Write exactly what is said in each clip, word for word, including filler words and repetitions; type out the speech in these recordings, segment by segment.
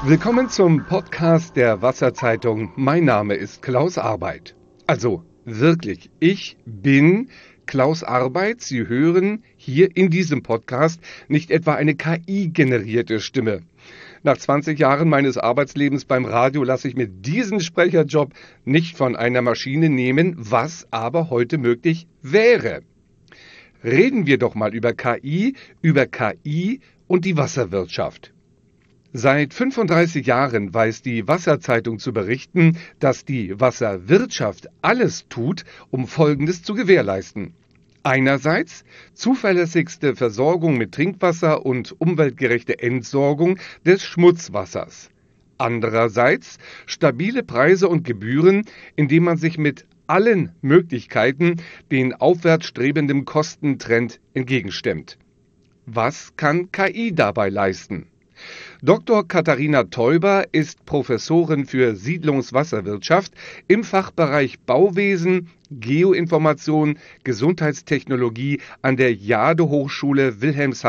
Willkommen zum Podcast der Wasserzeitung. Mein Name ist Klaus Arbeit. Also wirklich, ich bin Klaus Arbeit. Sie hören hier in diesem Podcast nicht etwa eine K I-generierte Stimme. Nach zwanzig Jahren meines Arbeitslebens beim Radio lasse ich mir diesen Sprecherjob nicht von einer Maschine nehmen, was aber heute möglich wäre. Reden wir doch mal über K I, über K I und die Wasserwirtschaft. Seit fünfunddreißig Jahren weiß die Wasserzeitung zu berichten, dass die Wasserwirtschaft alles tut, um Folgendes zu gewährleisten. Einerseits zuverlässigste Versorgung mit Trinkwasser und umweltgerechte Entsorgung des Schmutzwassers. Andererseits stabile Preise und Gebühren, indem man sich mit allen Möglichkeiten den aufwärts strebenden Kostentrend entgegenstemmt. Was kann K I dabei leisten? Doktor Katharina Teuber ist Professorin für Siedlungswasserwirtschaft im Fachbereich Bauwesen, Geoinformation, Gesundheitstechnologie an der Jade-Hochschule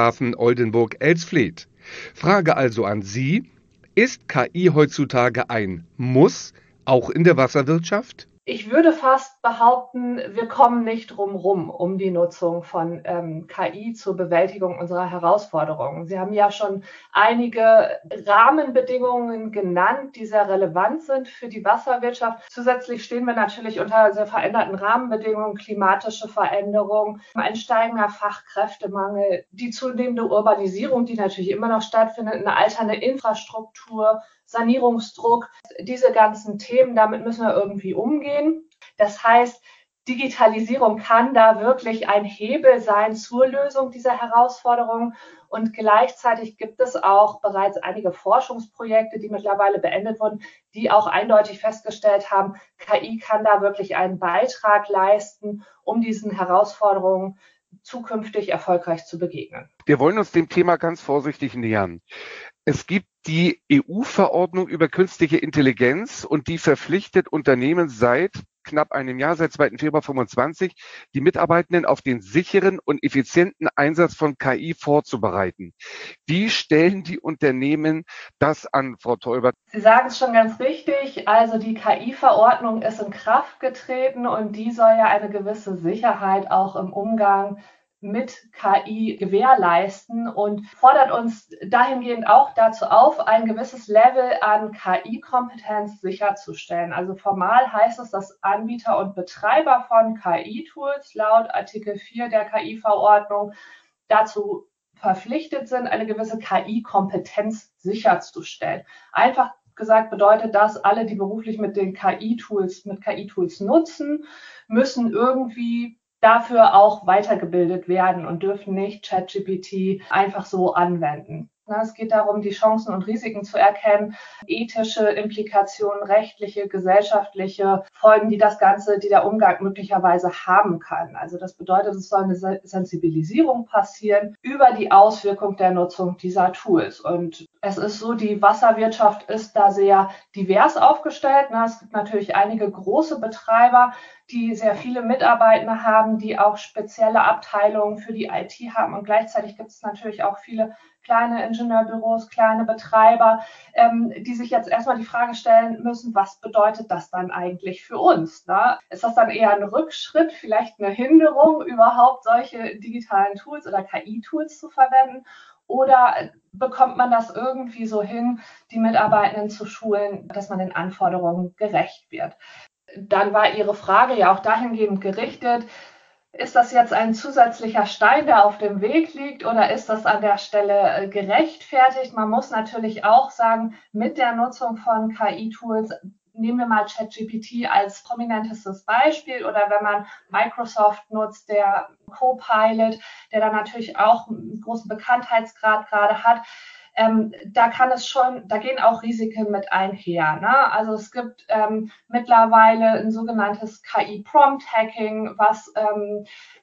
Wilhelmshaven-Oldenburg-Elsfleth. Frage also an Sie: Ist K I heutzutage ein Muss, auch in der Wasserwirtschaft? Ich würde fast behaupten, wir kommen nicht drum rum um die Nutzung von ähm, K I zur Bewältigung unserer Herausforderungen. Sie haben ja schon einige Rahmenbedingungen genannt, die sehr relevant sind für die Wasserwirtschaft. Zusätzlich stehen wir natürlich unter sehr veränderten Rahmenbedingungen, klimatische Veränderung, ein steigender Fachkräftemangel, die zunehmende Urbanisierung, die natürlich immer noch stattfindet, eine alternde Infrastruktur, Sanierungsdruck, diese ganzen Themen, damit müssen wir irgendwie umgehen. Das heißt, Digitalisierung kann da wirklich ein Hebel sein zur Lösung dieser Herausforderungen. Und gleichzeitig gibt es auch bereits einige Forschungsprojekte, die mittlerweile beendet wurden, die auch eindeutig festgestellt haben, K I kann da wirklich einen Beitrag leisten, um diesen Herausforderungen zukünftig erfolgreich zu begegnen. Wir wollen uns dem Thema ganz vorsichtig nähern. Es gibt die E U-Verordnung über künstliche Intelligenz und die verpflichtet Unternehmen seit knapp einem Jahr, seit zweiten Februar fünfundzwanzig, die Mitarbeitenden auf den sicheren und effizienten Einsatz von K I vorzubereiten. Wie stellen die Unternehmen das an, Frau Teuber? Sie sagen es schon ganz richtig. Also die K I-Verordnung ist in Kraft getreten und die soll ja eine gewisse Sicherheit auch im Umgang mit K I gewährleisten und fordert uns dahingehend auch dazu auf, ein gewisses Level an K I-Kompetenz sicherzustellen. Also formal heißt es, dass Anbieter und Betreiber von K I-Tools laut Artikel vier der K I-Verordnung dazu verpflichtet sind, eine gewisse K I-Kompetenz sicherzustellen. Einfach gesagt bedeutet das, alle, die beruflich mit den K I-Tools, mit K I-Tools nutzen, müssen irgendwie dafür auch weitergebildet werden und dürfen nicht ChatGPT einfach so anwenden. Es geht darum, die Chancen und Risiken zu erkennen, ethische Implikationen, rechtliche, gesellschaftliche Folgen, die das Ganze, die der Umgang möglicherweise haben kann. Also das bedeutet, es soll eine Sensibilisierung passieren über die Auswirkung der Nutzung dieser Tools. Und es ist so, die Wasserwirtschaft ist da sehr divers aufgestellt. Es gibt natürlich einige große Betreiber, die sehr viele Mitarbeiter haben, die auch spezielle Abteilungen für die I T haben. Und gleichzeitig gibt es natürlich auch viele kleine Ingenieurbüros, kleine Betreiber, ähm, die sich jetzt erstmal die Frage stellen müssen, was bedeutet das dann eigentlich für uns? Ne? Ist das dann eher ein Rückschritt, vielleicht eine Hinderung, überhaupt solche digitalen Tools oder K I-Tools zu verwenden? Oder bekommt man das irgendwie so hin, die Mitarbeitenden zu schulen, dass man den Anforderungen gerecht wird? Dann war Ihre Frage ja auch dahingehend gerichtet, ist das jetzt ein zusätzlicher Stein, der auf dem Weg liegt, oder ist das an der Stelle gerechtfertigt? Man muss natürlich auch sagen, mit der Nutzung von K I-Tools, nehmen wir mal ChatGPT als prominentestes Beispiel, oder wenn man Microsoft nutzt, der Copilot, der dann natürlich auch einen großen Bekanntheitsgrad gerade hat, Ähm, da kann es schon, da gehen auch Risiken mit einher. Ne? Also es gibt ähm, mittlerweile ein sogenanntes K I-Prompt-Hacking, was ähm,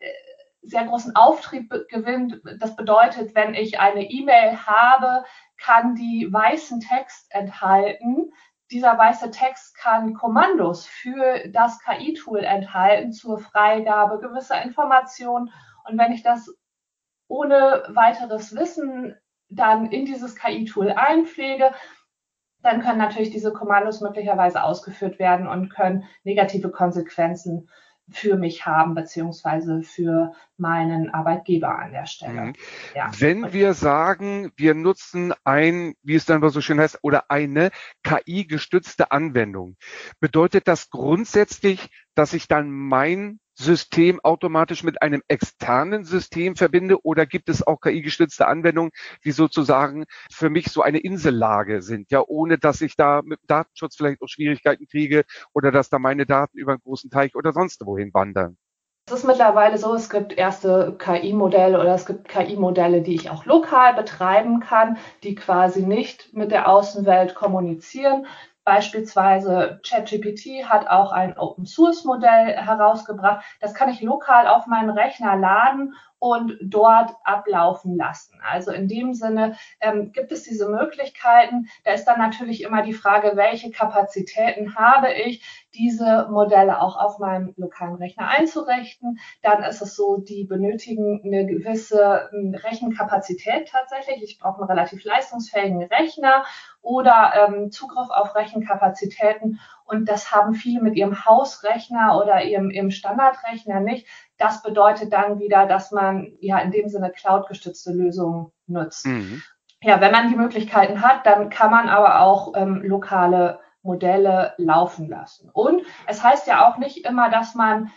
sehr großen Auftrieb gewinnt. Das bedeutet, wenn ich eine E-Mail habe, kann die weißen Text enthalten. Dieser weiße Text kann Kommandos für das K I-Tool enthalten zur Freigabe gewisser Informationen. Und wenn ich das ohne weiteres Wissen dann in dieses K I-Tool einpflege, dann können natürlich diese Kommandos möglicherweise ausgeführt werden und können negative Konsequenzen für mich haben, beziehungsweise für meinen Arbeitgeber an der Stelle. Mhm. Ja. Wenn wir sagen, wir nutzen ein, wie es dann immer so schön heißt, oder eine K I-gestützte Anwendung, bedeutet das grundsätzlich, dass ich dann mein System automatisch mit einem externen System verbinde, oder gibt es auch K I-gestützte Anwendungen, die sozusagen für mich so eine Insellage sind, ja, ohne dass ich da mit dem Datenschutz vielleicht auch Schwierigkeiten kriege oder dass da meine Daten über einen großen Teich oder sonst wohin wandern? Es ist mittlerweile so, es gibt erste K I-Modelle oder es gibt K I-Modelle, die ich auch lokal betreiben kann, die quasi nicht mit der Außenwelt kommunizieren. Beispielsweise ChatGPT hat auch ein Open-Source-Modell herausgebracht. Das kann ich lokal auf meinen Rechner laden und dort ablaufen lassen. Also in dem Sinne ähm, gibt es diese Möglichkeiten. Da ist dann natürlich immer die Frage, welche Kapazitäten habe ich, diese Modelle auch auf meinem lokalen Rechner einzurichten. Dann ist es so, die benötigen eine gewisse Rechenkapazität tatsächlich. Ich brauche einen relativ leistungsfähigen Rechner oder ähm, Zugriff auf Rechenkapazitäten. Und das haben viele mit ihrem Hausrechner oder ihrem, ihrem Standardrechner nicht. Das bedeutet dann wieder, dass man ja in dem Sinne cloud-gestützte Lösungen nutzt. Mhm. Ja, wenn man die Möglichkeiten hat, dann kann man aber auch ähm, lokale Modelle laufen lassen. Und es heißt ja auch nicht immer, dass man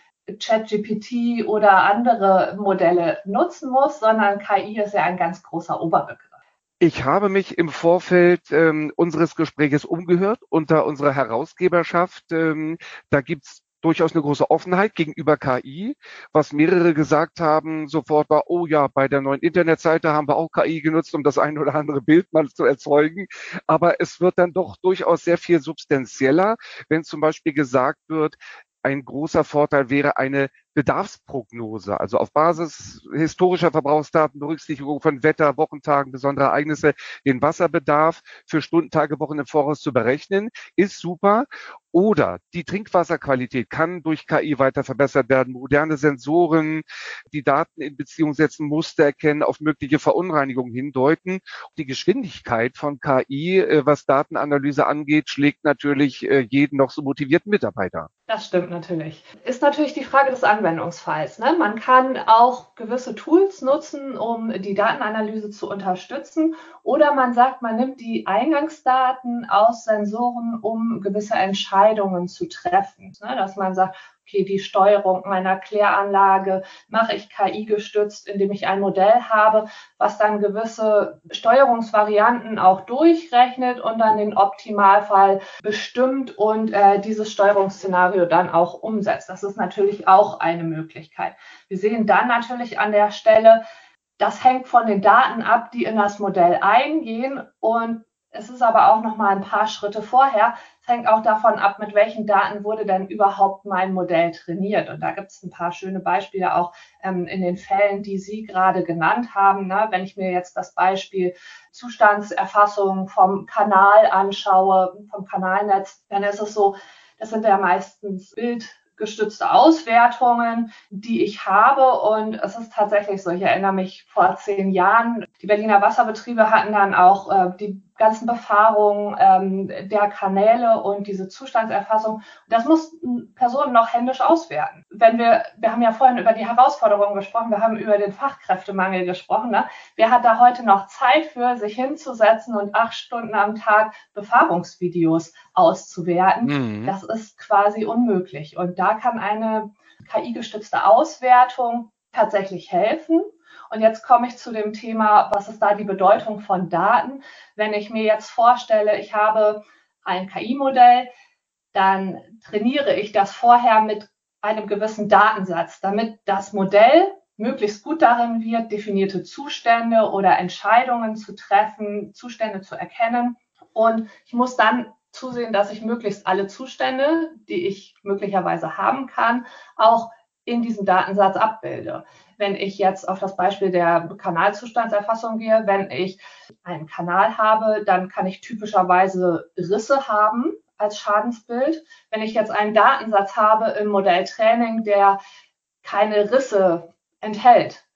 ChatGPT oder andere Modelle nutzen muss, sondern K I ist ja ein ganz großer Oberbegriff. Ich habe mich im Vorfeld ähm, unseres Gespräches umgehört unter unserer Herausgeberschaft. Ähm, da gibt's durchaus eine große Offenheit gegenüber K I. Was mehrere gesagt haben, sofort war, oh ja, bei der neuen Internetseite haben wir auch K I genutzt, um das ein oder andere Bild mal zu erzeugen. Aber es wird dann doch durchaus sehr viel substanzieller, wenn zum Beispiel gesagt wird, ein großer Vorteil wäre eine Bedarfsprognose, also auf Basis historischer Verbrauchsdaten, Berücksichtigung von Wetter, Wochentagen, besondere Ereignisse, den Wasserbedarf für Stunden, Tage, Wochen im Voraus zu berechnen, ist super. Oder die Trinkwasserqualität kann durch K I weiter verbessert werden. Moderne Sensoren, die Daten in Beziehung setzen, Muster erkennen, auf mögliche Verunreinigungen hindeuten. Die Geschwindigkeit von K I, was Datenanalyse angeht, schlägt natürlich jeden noch so motivierten Mitarbeiter. Das stimmt natürlich. Ist natürlich die Frage des Anwendungsfalls. Ne? Man kann auch gewisse Tools nutzen, um die Datenanalyse zu unterstützen. Oder man sagt, man nimmt die Eingangsdaten aus Sensoren, um gewisse Entscheidungen zu treffen. Ne? Dass man sagt, okay, die Steuerung meiner Kläranlage mache ich K I-gestützt, indem ich ein Modell habe, was dann gewisse Steuerungsvarianten auch durchrechnet und dann den Optimalfall bestimmt und äh, dieses Steuerungsszenario dann auch umsetzt. Das ist natürlich auch eine Möglichkeit. Wir sehen dann natürlich an der Stelle, das hängt von den Daten ab, die in das Modell eingehen, und es ist aber auch noch mal ein paar Schritte vorher. Es hängt auch davon ab, mit welchen Daten wurde denn überhaupt mein Modell trainiert. Und da gibt es ein paar schöne Beispiele auch ähm, in den Fällen, die Sie gerade genannt haben. Ne? Wenn ich mir jetzt das Beispiel Zustandserfassung vom Kanal anschaue, vom Kanalnetz, dann ist es so, das sind ja meistens bildgestützte Auswertungen, die ich habe. Und es ist tatsächlich so, ich erinnere mich vor zehn Jahren, die Berliner Wasserbetriebe hatten dann auch äh, die ganzen Befahrungen ähm, der Kanäle und diese Zustandserfassung. Das mussten Personen noch händisch auswerten. Wenn wir, wir haben ja vorhin über die Herausforderungen gesprochen, wir haben über den Fachkräftemangel gesprochen. Ne? Wer hat da heute noch Zeit für, sich hinzusetzen und acht Stunden am Tag Befahrungsvideos auszuwerten? Mhm. Das ist quasi unmöglich. Und da kann eine K I-gestützte Auswertung tatsächlich helfen. Und jetzt komme ich zu dem Thema, was ist da die Bedeutung von Daten? Wenn ich mir jetzt vorstelle, ich habe ein K I-Modell, dann trainiere ich das vorher mit einem gewissen Datensatz, damit das Modell möglichst gut darin wird, definierte Zustände oder Entscheidungen zu treffen, Zustände zu erkennen. Und ich muss dann zusehen, dass ich möglichst alle Zustände, die ich möglicherweise haben kann, auch in diesem Datensatz abbilde. Wenn ich jetzt auf das Beispiel der Kanalzustandserfassung gehe, wenn ich einen Kanal habe, dann kann ich typischerweise Risse haben als Schadensbild. Wenn ich jetzt einen Datensatz habe im Modelltraining, der keine Risse enthält,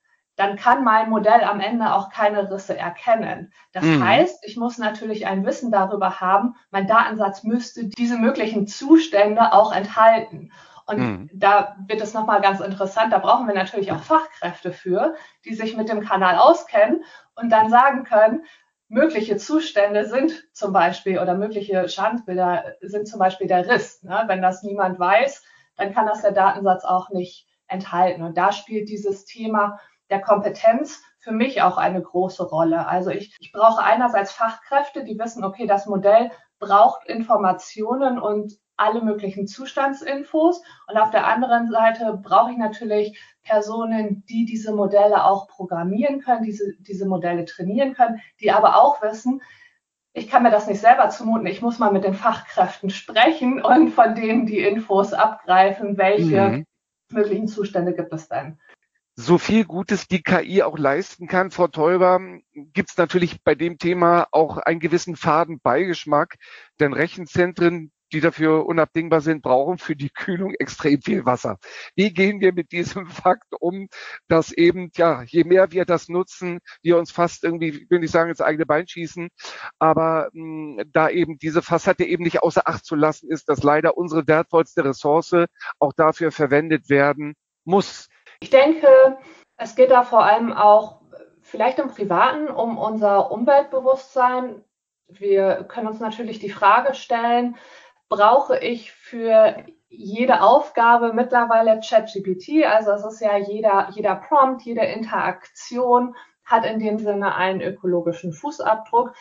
dann kann mein Modell am Ende auch keine Risse erkennen. Das Mhm. heißt, ich muss natürlich ein Wissen darüber haben, mein Datensatz müsste diese möglichen Zustände auch enthalten. Und Mhm. da wird es nochmal ganz interessant, da brauchen wir natürlich auch Fachkräfte für, die sich mit dem Kanal auskennen und dann sagen können, mögliche Zustände sind zum Beispiel oder mögliche Schadensbilder sind zum Beispiel der Riss. Ne? Wenn das niemand weiß, dann kann das der Datensatz auch nicht enthalten. Und da spielt dieses Thema der Kompetenz für mich auch eine große Rolle. Also ich, ich brauche einerseits Fachkräfte, die wissen, okay, das Modell braucht Informationen und alle möglichen Zustandsinfos. Und auf der anderen Seite brauche ich natürlich Personen, die diese Modelle auch programmieren können, diese, diese Modelle trainieren können, die aber auch wissen, ich kann mir das nicht selber zumuten, ich muss mal mit den Fachkräften sprechen und von denen die Infos abgreifen, welche Mhm. möglichen Zustände gibt es denn. So viel Gutes die K I auch leisten kann, Frau Teuber, gibt es natürlich bei dem Thema auch einen gewissen faden Beigeschmack, denn Rechenzentren, die dafür unabdingbar sind, brauchen für die Kühlung extrem viel Wasser. Wie gehen wir mit diesem Fakt um, dass eben, ja, je mehr wir das nutzen, wir uns fast irgendwie, ich will nicht sagen, ins eigene Bein schießen, aber mh, da eben diese Fassade eben nicht außer Acht zu lassen ist, dass leider unsere wertvollste Ressource auch dafür verwendet werden muss. Ich denke, es geht da vor allem auch vielleicht im Privaten um unser Umweltbewusstsein. Wir können uns natürlich die Frage stellen, brauche ich für jede Aufgabe mittlerweile ChatGPT? Also es ist ja jeder, jeder Prompt, jede Interaktion hat in dem Sinne einen ökologischen Fußabdruck,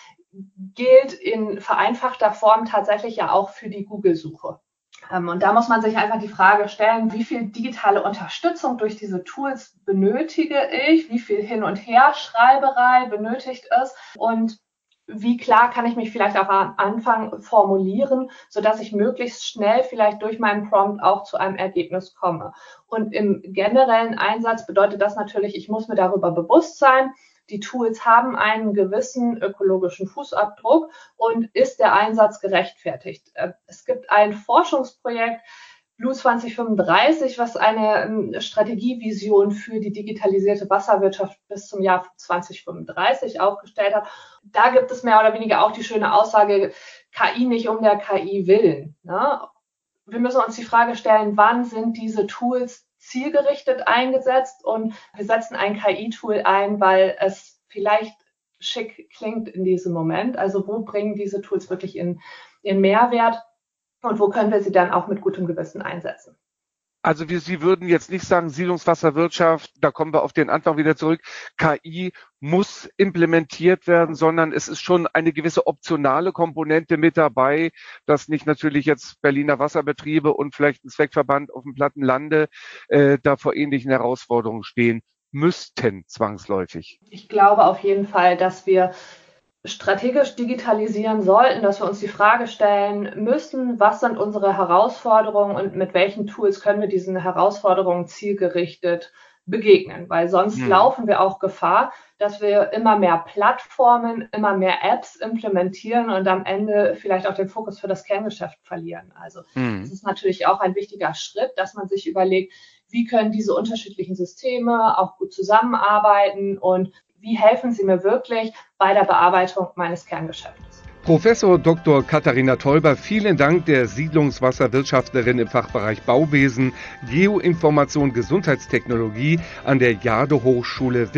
gilt in vereinfachter Form tatsächlich ja auch für die Google-Suche. Und da muss man sich einfach die Frage stellen, wie viel digitale Unterstützung durch diese Tools benötige ich, wie viel Hin- und Herschreiberei benötigt es und wie klar kann ich mich vielleicht auch am Anfang formulieren, sodass ich möglichst schnell vielleicht durch meinen Prompt auch zu einem Ergebnis komme. Und im generellen Einsatz bedeutet das natürlich, ich muss mir darüber bewusst sein, die Tools haben einen gewissen ökologischen Fußabdruck und ist der Einsatz gerechtfertigt. Es gibt ein Forschungsprojekt, Blue zwanzig fünfunddreißig, was eine Strategievision für die digitalisierte Wasserwirtschaft bis zum Jahr zwanzig fünfunddreißig aufgestellt hat. Da gibt es mehr oder weniger auch die schöne Aussage, K I nicht um der K I willen. Ne? Wir müssen uns die Frage stellen, wann sind diese Tools zielgerichtet eingesetzt und wir setzen ein K I-Tool ein, weil es vielleicht schick klingt in diesem Moment. Also wo bringen diese Tools wirklich in, in Mehrwert und wo können wir sie dann auch mit gutem Gewissen einsetzen? Also wir, Sie würden jetzt nicht sagen, Siedlungswasserwirtschaft, da kommen wir auf den Anfang wieder zurück, K I muss implementiert werden, sondern es ist schon eine gewisse optionale Komponente mit dabei, dass nicht natürlich jetzt Berliner Wasserbetriebe und vielleicht ein Zweckverband auf dem platten Lande äh, da vor ähnlichen Herausforderungen stehen müssten, zwangsläufig. Ich glaube auf jeden Fall, dass wir strategisch digitalisieren sollten, dass wir uns die Frage stellen müssen, was sind unsere Herausforderungen und mit welchen Tools können wir diesen Herausforderungen zielgerichtet begegnen, weil sonst hm. laufen wir auch Gefahr, dass wir immer mehr Plattformen, immer mehr Apps implementieren und am Ende vielleicht auch den Fokus für das Kerngeschäft verlieren. Also hm. das ist natürlich auch ein wichtiger Schritt, dass man sich überlegt, wie können diese unterschiedlichen Systeme auch gut zusammenarbeiten und wie helfen sie mir wirklich bei der Bearbeitung meines Kerngeschäftes? Professor Doktor Katharina Teuber, vielen Dank, der Siedlungswasserwirtschaftlerin im Fachbereich Bauwesen, Geoinformation, Gesundheitstechnologie an der Jade-Hochschule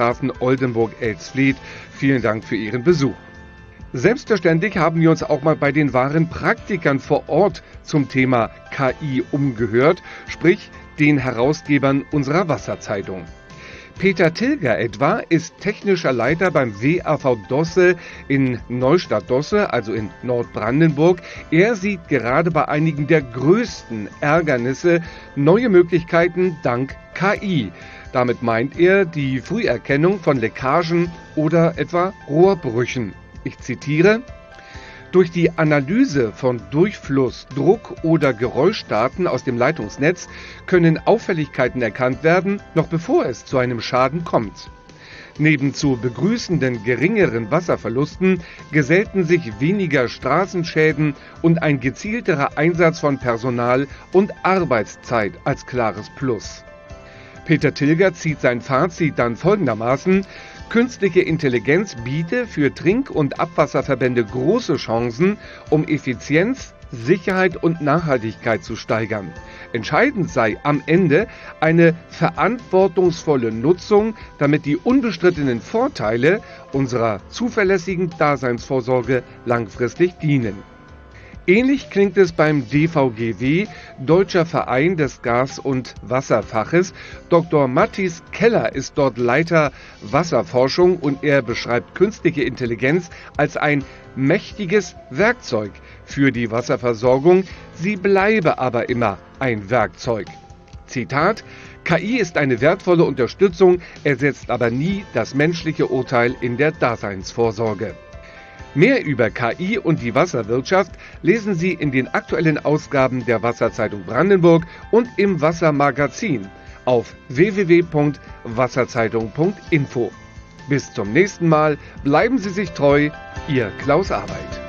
Wilhelmshaven-Oldenburg-Elsfleth. Vielen Dank für Ihren Besuch. Selbstverständlich haben wir uns auch mal bei den wahren Praktikern vor Ort zum Thema K I umgehört, sprich den Herausgebern unserer Wasserzeitung. Peter Tilger etwa ist technischer Leiter beim W A V Dosse in Neustadt-Dosse, also in Nordbrandenburg. Er sieht gerade bei einigen der größten Ärgernisse neue Möglichkeiten dank K I. Damit meint er die Früherkennung von Leckagen oder etwa Rohrbrüchen. Ich zitiere: Durch die Analyse von Durchfluss, Druck oder Geräuschdaten aus dem Leitungsnetz können Auffälligkeiten erkannt werden, noch bevor es zu einem Schaden kommt. Neben zu begrüßenden geringeren Wasserverlusten gesellten sich weniger Straßenschäden und ein gezielterer Einsatz von Personal und Arbeitszeit als klares Plus. Peter Tilger zieht sein Fazit dann folgendermaßen: Künstliche Intelligenz biete für Trink- und Abwasserverbände große Chancen, um Effizienz, Sicherheit und Nachhaltigkeit zu steigern. Entscheidend sei am Ende eine verantwortungsvolle Nutzung, damit die unbestrittenen Vorteile unserer zuverlässigen Daseinsvorsorge langfristig dienen. Ähnlich klingt es beim D V G W, Deutscher Verein des Gas- und Wasserfaches. Doktor Mathis Keller ist dort Leiter Wasserforschung und er beschreibt künstliche Intelligenz als ein mächtiges Werkzeug für die Wasserversorgung. Sie bleibe aber immer ein Werkzeug. Zitat: K I ist eine wertvolle Unterstützung, ersetzt aber nie das menschliche Urteil in der Daseinsvorsorge. Mehr über K I und die Wasserwirtschaft lesen Sie in den aktuellen Ausgaben der Wasserzeitung Brandenburg und im Wassermagazin auf w w w punkt wasserzeitung punkt info. Bis zum nächsten Mal, bleiben Sie sich treu, Ihr Klaus Arbeit.